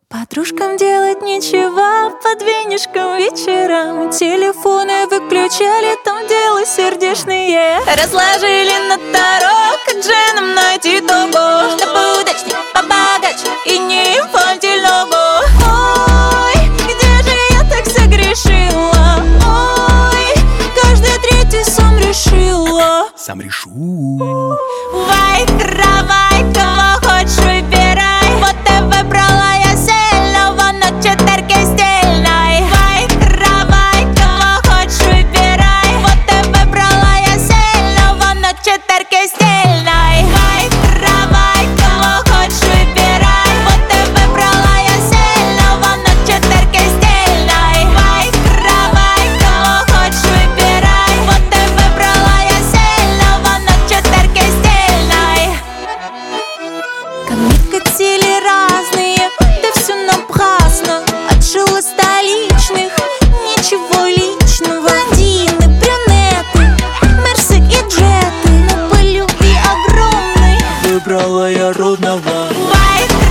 Подружкам делать нечего под винишком вечером. Телефоны выключали, там дело сердечные. Разложили на таро, как же нам найти того, чтобы удачней, побогаче и не инфантильного. Ой, где же я так согрешила? Ой, каждый третий сам решила. Сам решу. Вай, кровай, кого хочешь выбирай. Вот и выбрала я сильного на четверке стильной. Вай, кровай, кого хочешь выбирай. Вот и выбрала я сильного на четверке стильной. Вай, кровай, кого хочешь выбирай. Вот и выбрала я сильного на четверке стильной. Вай, кровай, кого хочешь выбирай. Вот и выбрала я сильного на четверке стильной. Ко мне катили разные, да все напрасно. Отшила столичных, ничего личного. Блондины, брюнеты, мерсик и джеты. Но по любви огромной Выбрала я родного. Вай,